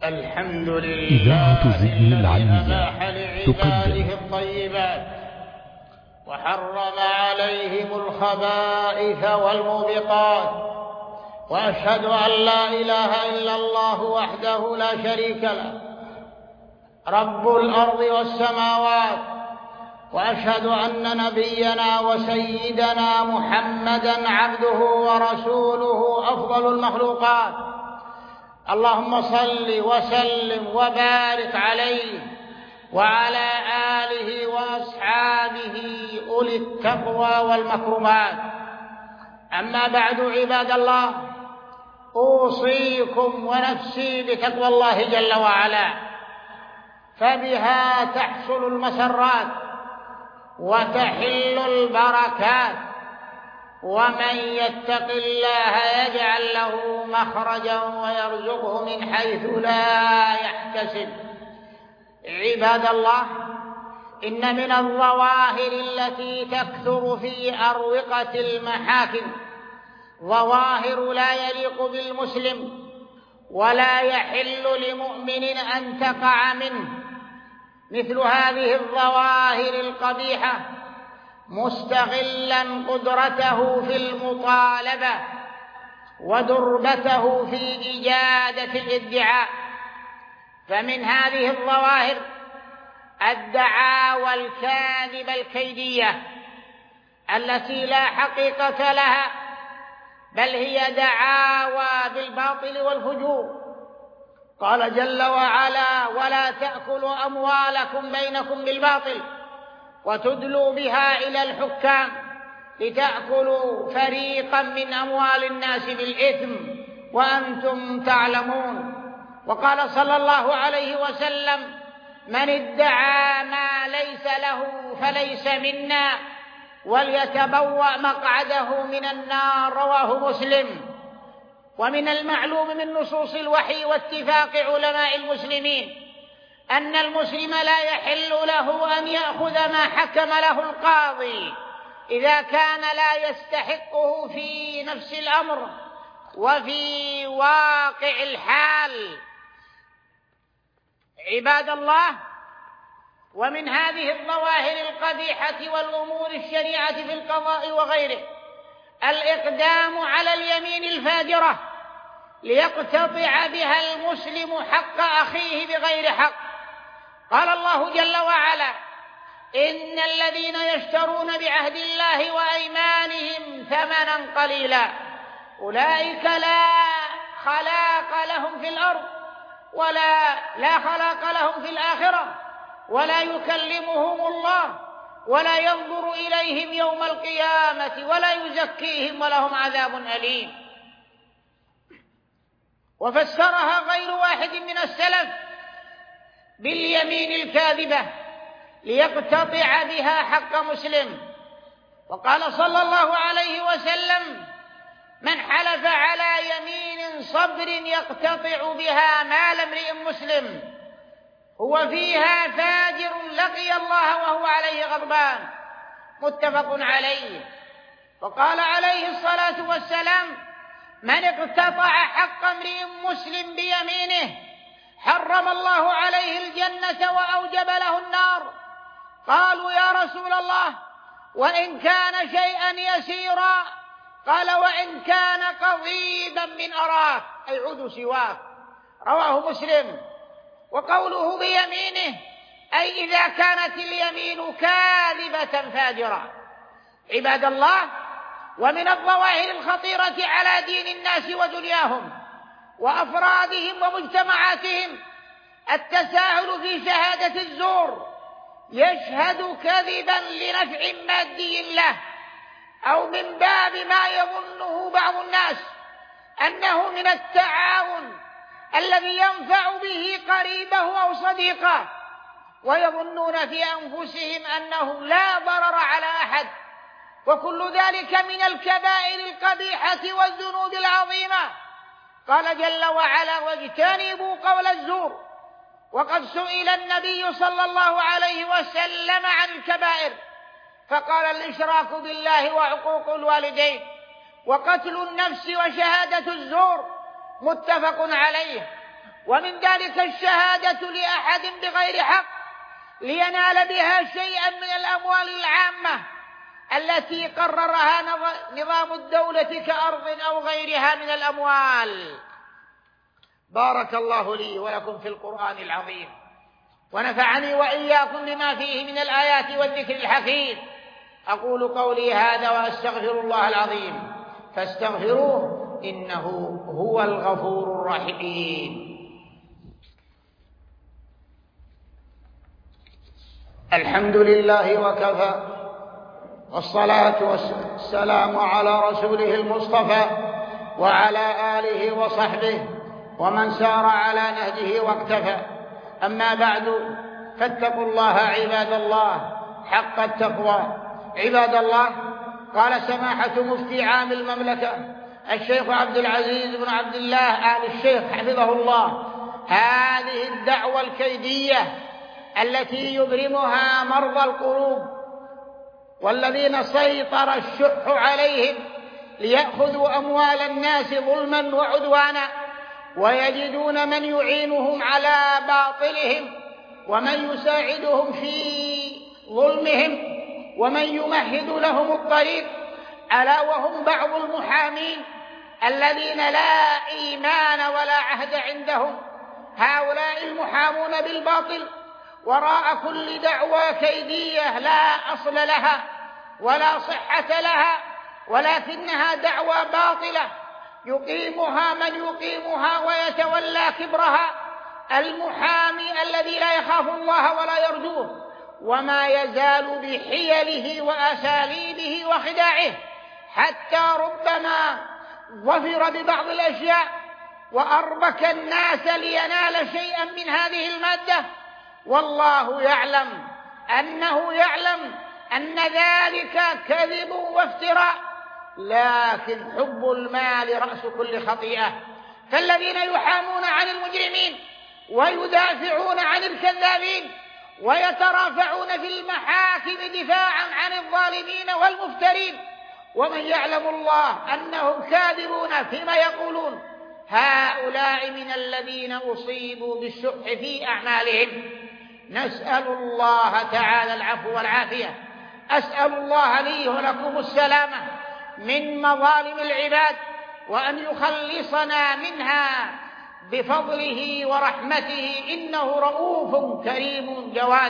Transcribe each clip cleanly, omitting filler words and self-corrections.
الحمد لله إذاعة زي العلمية أباح لعباده الطيبات وحرم عليهم الخبائث والموبقات، وأشهد أن لا إله إلا الله وحده لا شريك له رب الأرض والسماوات، وأشهد أن نبينا وسيدنا محمدًا عبده ورسوله أفضل المخلوقات. اللهم صل وسلم وبارك عليه وعلى آله وأصحابه أولي التقوى والمكرمات. أما بعد، عباد الله، أوصيكم ونفسي بتقوى الله جل وعلا، فبها تحصل المسرات وتحل البركات، ومن يتق الله يجعل له مخرجا ويرزقه من حيث لا يحتسب. عباد الله، إن من الظواهر التي تكثر في أروقة المحاكم ظواهر لا يليق بالمسلم ولا يحل لمؤمن أن تقع منه. مثل هذه الظواهر القبيحة مستغلا قدرته في المطالبة ودربته في إجادة الادعاء. فمن هذه الظواهر الدعاوى الكاذبة الكيدية التي لا حقيقة لها، بل هي دعاوى بالباطل والفجور. قال جل وعلا: ولا تأكلوا أموالكم بينكم بالباطل وتدلوا بها إلى الحكام لتأكلوا فريقا من أموال الناس بالإثم وأنتم تعلمون. وقال صلى الله عليه وسلم: من ادعى ما ليس له فليس منا وليتبوأ مقعده من النار. رواه مسلم. ومن المعلوم من نصوص الوحي واتفاق علماء المسلمين أن المسلم لا يحل له أن يأخذ ما حكم له القاضي إذا كان لا يستحقه في نفس الأمر وفي واقع الحال. عباد الله، ومن هذه الظواهر القبيحة والأمور الشريعة في القضاء وغيره الإقدام على اليمين الفاجرة ليقتطع بها المسلم حق أخيه بغير حق. قال الله جل وعلا: إن الذين يشترون بعهد الله وأيمانهم ثمنا قليلا أولئك لا خلاق لهم في الأرض لا خلاق لهم في الآخرة ولا يكلمهم الله ولا ينظر إليهم يوم القيامة ولا يزكيهم ولهم عذاب أليم. وفسرها غير واحد من السلف باليمين الكاذبة ليقتطع بها حق مسلم. وقال صلى الله عليه وسلم: من حلف على يمين صبر يقتطع بها مال امرئ مسلم هو فيها فاجر لقي الله وهو عليه غضبان. متفق عليه. وقال عليه الصلاة والسلام: من اقتطع حق امرئ مسلم بيمينه حرم الله عليه الجنة وأوجب له النار. قالوا: يا رسول الله، وإن كان شيئا يسيرا؟ قال: وإن كان قضيبا من أراك، أي عود سواك. رواه مسلم. وقوله بيمينه أي إذا كانت اليمين كاذبة فاجرة. عباد الله، ومن الظواهر الخطيرة على دين الناس ودنياهم وأفرادهم ومجتمعاتهم التساهل في شهادة الزور. يشهد كذبا لنفع مادي له أو من باب ما يظنه بعض الناس أنه من التعاون الذي ينفع به قريبه أو صديقه، ويظنون في أنفسهم أنه لا ضرر على أحد. وكل ذلك من الكبائر القبيحة والذنوب العظيمة. قال جل وعلا: واجتنبوا قول الزور. وقد سئل النبي صلى الله عليه وسلم عن الكبائر فقال: الإشراك بالله وعقوق الوالدين وقتل النفس وشهادة الزور. متفق عليه. ومن ذلك الشهادة لأحد بغير حق لينال بها شيئا من الأموال العامة التي قررها نظام الدولة كأرض أو غيرها من الأموال. بارك الله لي ولكم في القرآن العظيم، ونفعني وإياكم بما فيه من الآيات والذكر الحكيم. أقول قولي هذا وأستغفر الله العظيم فاستغفروه إنه هو الغفور الرحيم. الحمد لله وكفى، والصلاة والسلام على رسوله المصطفى وعلى آله وصحبه ومن سار على نهجه واقتفى. أما بعد، فاتقوا الله عباد الله حق التقوى. عباد الله، قال سماحة مفتي عام المملكة الشيخ عبد العزيز بن عبد الله آل الشيخ حفظه الله: هذه الدعوة الكيدية التي يبرمها مرضى القلوب والذين سيطر الشح عليهم ليأخذوا أموال الناس ظلما وعدوانا، ويجدون من يعينهم على باطلهم ومن يساعدهم في ظلمهم ومن يمهد لهم الطريق، ألا وهم بعض المحامين الذين لا إيمان ولا عهد عندهم. هؤلاء المحامون بالباطل وراء كل دعوى كيدية لا أصل لها ولا صحة لها، ولكنها دعوى باطلة يقيمها من يقيمها ويتولى كبرها المحامي الذي لا يخاف الله ولا يرجوه، وما يزال بحيله وأساليبه وخداعه، حتى ربما ظفر ببعض الأشياء وأربك الناس لينال شيئا من هذه المادة، والله يعلم أنه يعلم أن ذلك كذب وافتراء، لكن حب المال رأس كل خطيئة. فالذين يحامون عن المجرمين ويدافعون عن الكذابين ويترافعون في المحاكم دفاعا عن الظالمين والمفترين، ومن يعلم الله أنهم كاذبون فيما يقولون، هؤلاء من الذين أصيبوا بالشح في أعمالهم. نسأل الله تعالى العفو والعافية. أسأل الله لي ولكم السلامة من مظالم العباد، وأن يخلصنا منها بفضله ورحمته، إنه رؤوف كريم جواد.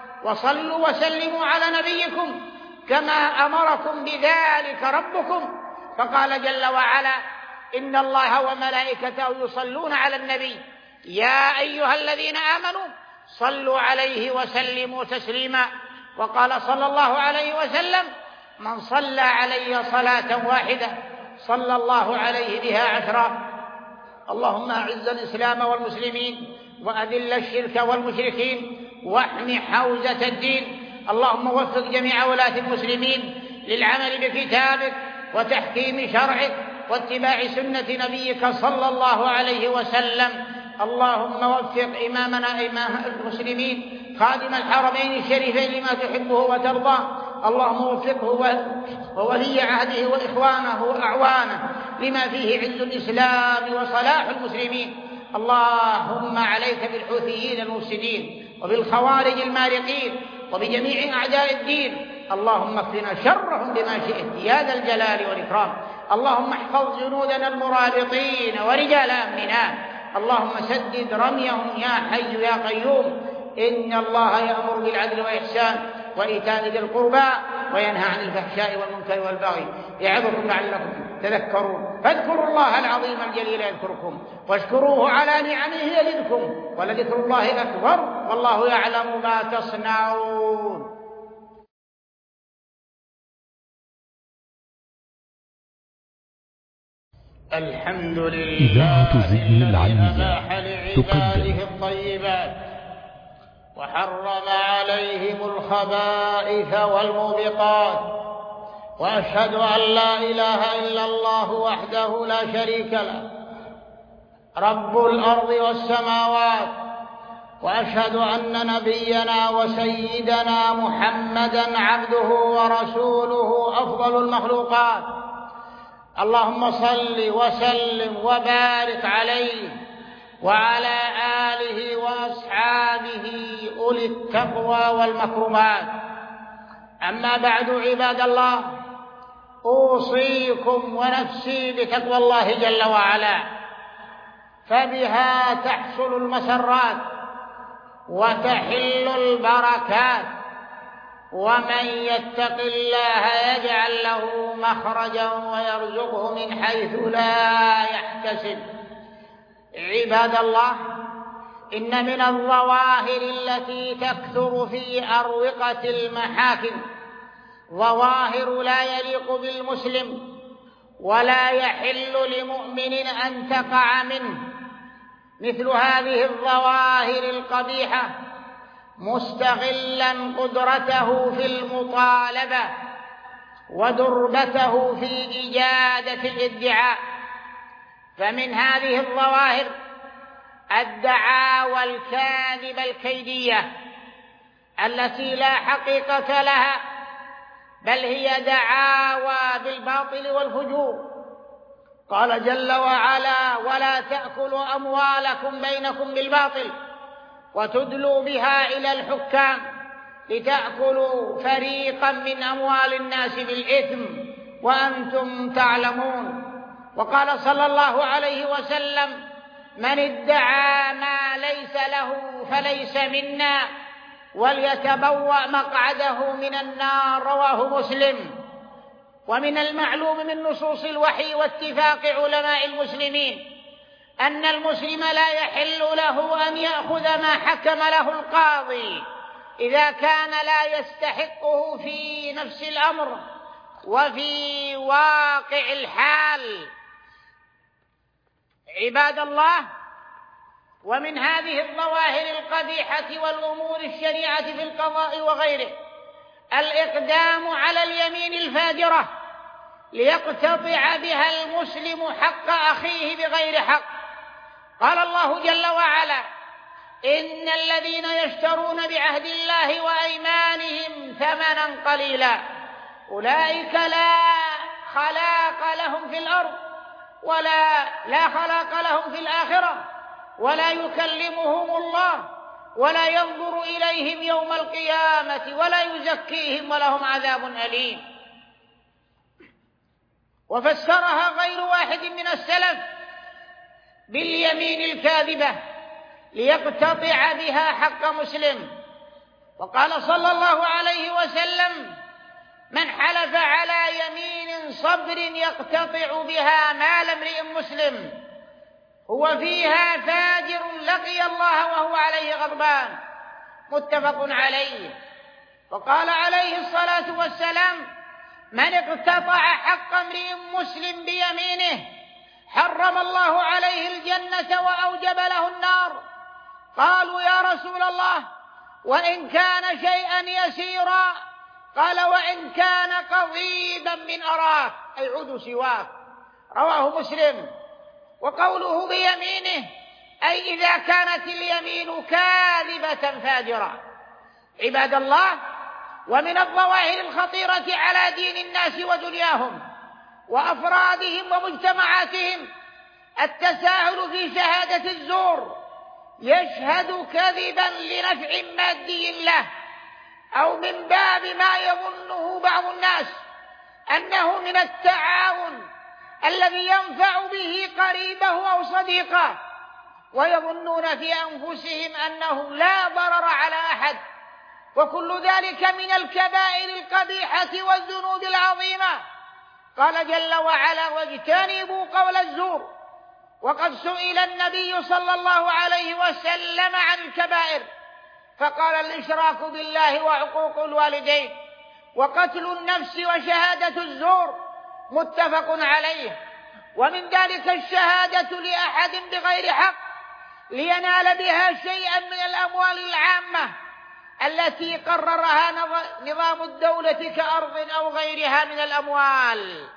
وصلوا وسلموا على نبيكم كما أمركم بذلك ربكم، فقال جل وعلا: إن الله وملائكته يصلون على النبي يا أيها الذين آمنوا صلوا عليه وسلموا تسليما. وقال صلى الله عليه وسلم: من صلى علي صلاة واحدة صلى الله عليه بها 10. اللهم أعز الإسلام والمسلمين وأذل الشرك والمشركين واحم حوزة الدين. اللهم وفق جميع ولاة المسلمين للعمل بكتابك وتحكيم شرعك واتباع سنة نبيك صلى الله عليه وسلم. اللهم وفق إمامنا إمام المسلمين خادم الحرمين الشريفين لما تحبه وترضاه. اللهم وفقه وولي عهده وإخوانه وأعوانه لما فيه عز الإسلام وصلاح المسلمين. اللهم عليك بالحوثيين المفسدين وبالخوارج المارقين وبجميع أعداء الدين. اللهم اكفنا شرهم بما شئت يا ذا الجلال والإكرام. اللهم احفظ جنودنا المرابطين ورجال أمننا. اللهم سدد رميهم يا حي يا قيوم. إن الله يأمر بالعدل والإحسان وإيتاء ذي القربى وينهى عن الفحشاء والمنكر والبغي يعظكم لعلكم تذكرون. فاذكروا الله العظيم الجليل يذكركم واشكروه على نعمه يزدكم ولذكر الله أكبر والله يعلم ما تصنعون. الحمد لله إذاعة زي العلمية لعباده الطيبات وحرم عليهم الخبائث والموبقات، وأشهد أن لا إله إلا الله وحده لا شريك له رب الأرض والسماوات، وأشهد أن نبينا وسيدنا محمدًا عبده ورسوله أفضل المخلوقات. اللهم صل وسلم وبارك عليه وعلى آله وأصحابه أولي التقوى والمكرمات. أما بعد، عباد الله، أوصيكم ونفسي بتقوى الله جل وعلا، فبها تحصل المسرات وتحل البركات، ومن يتق الله يجعل له مخرجا ويرزقه من حيث لا يحتسب. عباد الله، إن من الظواهر التي تكثر في أروقة المحاكم ظواهر لا يليق بالمسلم ولا يحل لمؤمن أن تقع منه، مثل هذه الظواهر القبيحة مستغلا قدرته في المطالبة ودربته في إجادة الادعاء. فمن هذه الظواهر الدعاوى الكاذبة الكيدية التي لا حقيقة لها، بل هي دعاوى بالباطل والفجور. قال جل وعلا: ولا تأكلوا أموالكم بينكم بالباطل وتدلوا بها إلى الحكام لتأكلوا فريقا من أموال الناس بالإثم وأنتم تعلمون. وقال صلى الله عليه وسلم: من ادعى ما ليس له فليس منا وليتبوأ مقعده من النار. رواه مسلم. ومن المعلوم من نصوص الوحي واتفاق علماء المسلمين أن المسلم لا يحل له أن يأخذ ما حكم له القاضي إذا كان لا يستحقه في نفس الأمر وفي واقع الحال. عباد الله، ومن هذه الظواهر القبيحة والأمور الشنيعة في القضاء وغيره الإقدام على اليمين الفاجرة ليقتطع بها المسلم حق أخيه بغير حق. قال الله جل وعلا: إن الذين يشترون بعهد الله وأيمانهم ثمنا قليلا أولئك لا خلاق لهم في الأرض لا خلاق لهم في الآخرة ولا يكلمهم الله ولا ينظر إليهم يوم القيامة ولا يزكيهم ولهم عذاب أليم. وفسرها غير واحد من السلف باليمين الكاذبة ليقتطع بها حق مسلم. وقال صلى الله عليه وسلم: من حلف على يمين صبر يقتطع بها مال امرئ مسلم هو فيها فاجر لقي الله وهو عليه غضبان. متفق عليه. وقال عليه الصلاة والسلام: من اقتطع حق امرئ مسلم بيمينه حرم الله عليه الجنة وأوجب له النار. قالوا: يا رسول الله، وإن كان شيئا يسيرا؟ قال: وإن كان قضيبا من أراك، أي عود سواك. رواه مسلم. وقوله بيمينه أي إذا كانت اليمين كاذبة فاجرة. عباد الله، ومن الظواهر الخطيرة على دين الناس ودنياهم وأفرادهم ومجتمعاتهم التساهل في شهادة الزور، يشهد كذبا لنفع مادي له أو من باب ما يظنه بعض الناس أنه من التعاون الذي ينفع به قريبه أو صديقه، ويظنون في أنفسهم أنه لا ضرر على أحد. وكل ذلك من الكبائر القبيحة والذنوب العظيمة. قال جل وعلا: واجتنبوا قول الزور. وقد سئل النبي صلى الله عليه وسلم عن الكبائر فقال: الإشراك بالله وعقوق الوالدين وقتل النفس وشهادة الزور. متفق عليه. ومن ذلك الشهادة لأحد بغير حق لينال بها شيئا من الأموال العامة التي قررها نظام الدولة كأرض أو غيرها من الأموال.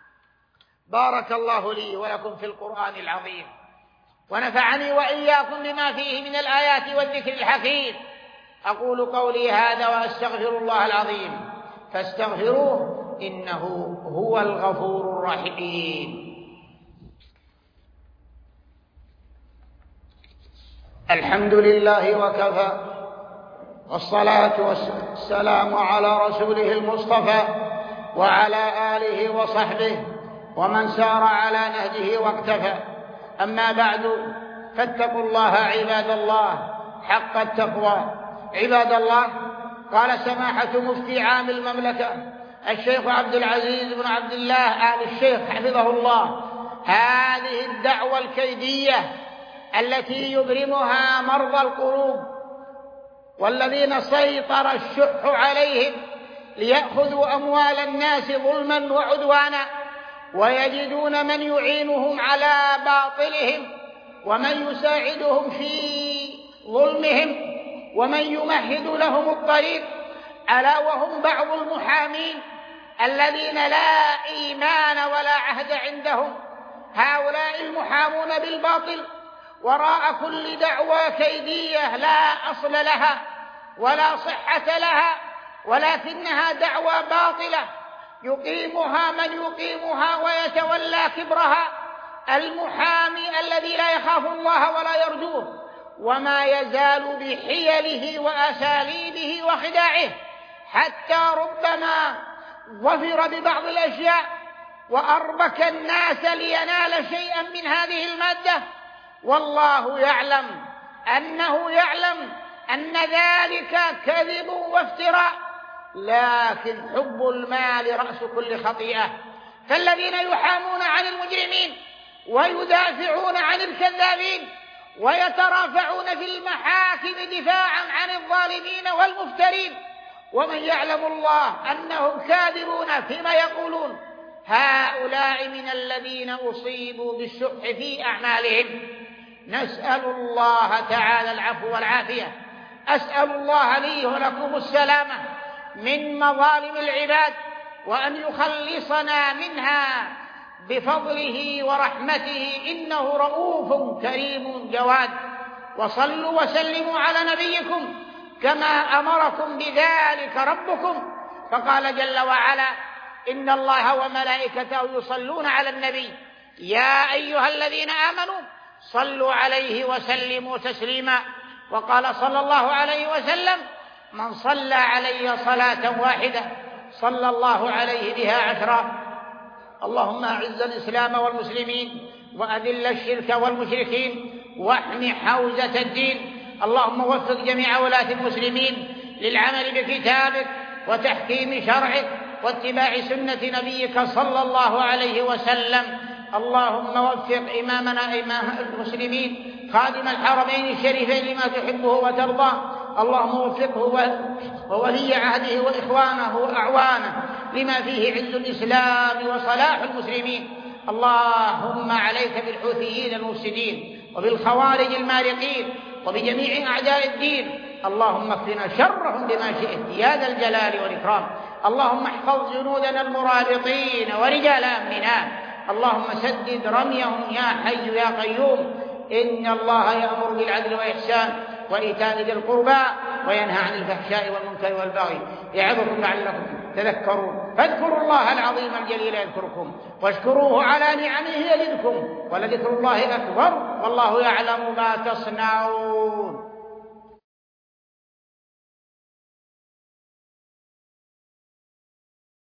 بارك الله لي ولكم في القرآن العظيم، ونفعني وإياكم بما فيه من الآيات والذكر الحكيم. أقول قولي هذا وأستغفر الله العظيم فاستغفروه إنه هو الغفور الرحيم. الحمد لله وكفى، والصلاة والسلام على رسوله المصطفى وعلى آله وصحبه ومن سار على نهجه واقتفى. أما بعد، فاتقوا الله عباد الله حق التقوى. عباد الله، قال سماحة مفتي عام المملكة الشيخ عبد العزيز بن عبد الله آل الشيخ حفظه الله: هذه الدعوة الكيدية التي يبرمها مرضى القلوب والذين سيطر الشح عليهم ليأخذوا أموال الناس ظلما وعدوانا، ويجدون من يعينهم على باطلهم ومن يساعدهم في ظلمهم ومن يمهد لهم الطريق، ألا وهم بعض المحامين الذين لا إيمان ولا عهد عندهم. هؤلاء المحامون بالباطل وراء كل دعوى كيدية لا أصل لها ولا صحة لها، ولكنها دعوى باطلة يقيمها من يقيمها ويتولى كبرها المحامي الذي لا يخاف الله ولا يرجوه، وما يزال بحيله وأساليبه وخداعه، حتى ربما ظفر ببعض الأشياء وأربك الناس لينال شيئا من هذه المادة، والله يعلم أنه يعلم أن ذلك كذب وافتراء، لكن حب المال رأس كل خطيئة. فالذين يحامون عن المجرمين ويدافعون عن الكذابين ويترافعون في المحاكم دفاعا عن الظالمين والمفترين، ومن يعلم الله أنهم كاذبون فيما يقولون، هؤلاء من الذين أصيبوا بالشح في أعمالهم. نسأل الله تعالى العفو والعافية. أسأل الله لي ولكم السلامة من مظالم العباد، وأن يخلصنا منها بفضله ورحمته، إنه رؤوف كريم جواد. وصلوا وسلموا على نبيكم كما أمركم بذلك ربكم، فقال جل وعلا: إن الله وملائكته يصلون على النبي يا أيها الذين آمنوا صلوا عليه وسلموا تسليما. وقال صلى الله عليه وسلم: من صلى علي صلاة واحدة صلى الله عليه بها 10. اللهم أعز الإسلام والمسلمين وأذل الشرك والمشركين واحم حوزة الدين. اللهم وفق جميع ولاة المسلمين للعمل بكتابك وتحكيم شرعك واتباع سنة نبيك صلى الله عليه وسلم. اللهم وفق إمامنا إمام المسلمين خادم الحرمين الشريفين لما تحبه وترضاه. اللهم وفقه وولي عهده وإخوانه وأعوانه لما فيه عز الإسلام وصلاح المسلمين. اللهم عليك بالحوثيين المفسدين وبالخوارج المارقين وبجميع أعداء الدين. اللهم اكفنا شرهم بما شئت يا ذا الجلال والإكرام. اللهم احفظ جنودنا المرابطين ورجال أمننا. اللهم سدد رميهم يا حي يا قيوم. إن الله يأمر بالعدل والإحسان وإيتاء ذي القربى وينهى عن الفحشاء والمنكر والبغي يعظكم لعلكم تذكرون. فاذكروا الله العظيم الجليل يذكركم واشكروه على نعمه يزدكم ولذكر الله أكبر والله يعلم ما تصنعون.